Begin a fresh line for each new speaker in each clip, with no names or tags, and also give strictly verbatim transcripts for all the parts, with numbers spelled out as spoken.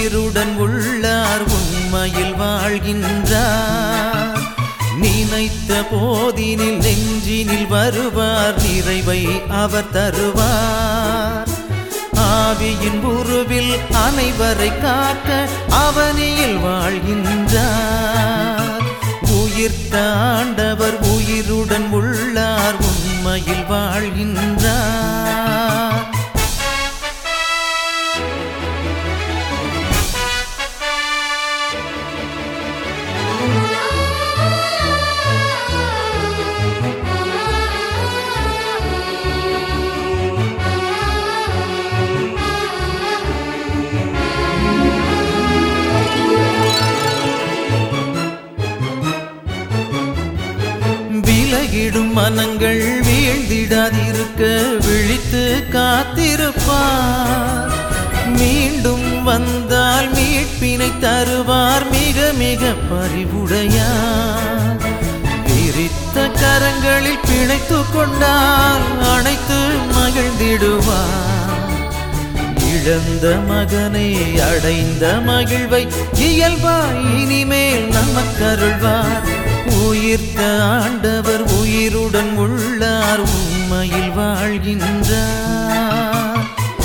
உயிருடன் உள்ளார் உண்மையில் வாழ்கின்றார். நினைத்த போதினில் நெஞ்சினில் வருவார், நிறைவை அவர் தருவார். ஆவியின் உருவில் அனைவரை காக்க அவனியில் வாழ்கின்றார். உயிர்த்த ஆண்டவர் உயிருடன் உள்ளார் உண்மையில் வாழ்கின்றார். விலகிடும் மனங்கள் வீழ்ந்திடாதிருக்க விழித்து காத்திருப்பார். மீண்டும் வந்தால் மீட்பினை தருவார், மிக மிக பரிவுடையார். விரித்த கரங்களில் பிணைத்து கொண்டால் அனைத்து மகிழ்ந்திடுவார். இழந்த மகனை அடைந்த மகிழ்வை இயல்பாய் இனிமேல் நமக்கருள்வார். உயிர்த்த ஆண்டவர் உயிருடன் உள்ளார் உண்மையில் வாழ்கின்றார்.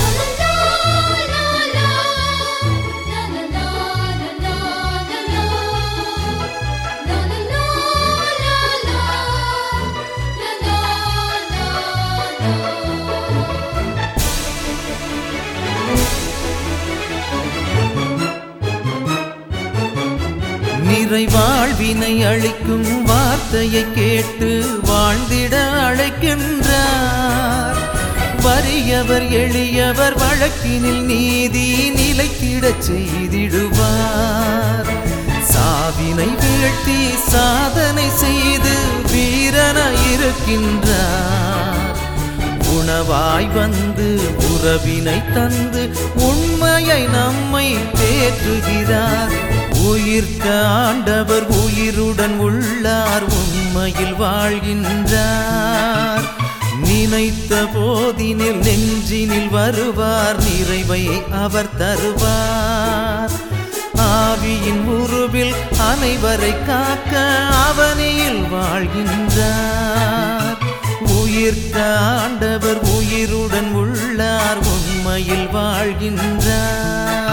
நிறை வாழ்வினை அளிக்கும் வார்த்தையை கேட்டு வாழ்ந்திட அழைக்கின்றார். வறியவர் எளியவர் வழக்கினில் நீதி நிலைத்திடச் செய்திடுவார். சாவினை வீழ்த்தி சாதனை செய்து வீரனாய் இருக்கின்றார். உணவாய் வந்து உறவினை தந்து உண்மையை நம்மை தேற்றுகிறார். உயிர்த்த ஆண்டவர் உயிருடன் உள்ளார் உண்மையில் வாழ்கின்றார். நினைத்த போதினில் நெஞ்சினில் வருவார், நிறைவை அவர் தருவார். ஆவியின் உருவில் அனைவரை காக்க அவனியில் வாழ்கின்றார். உயிர்த்த ஆண்டவர் உயிருடன் உள்ளார் உண்மையில் வாழ்கின்றார்.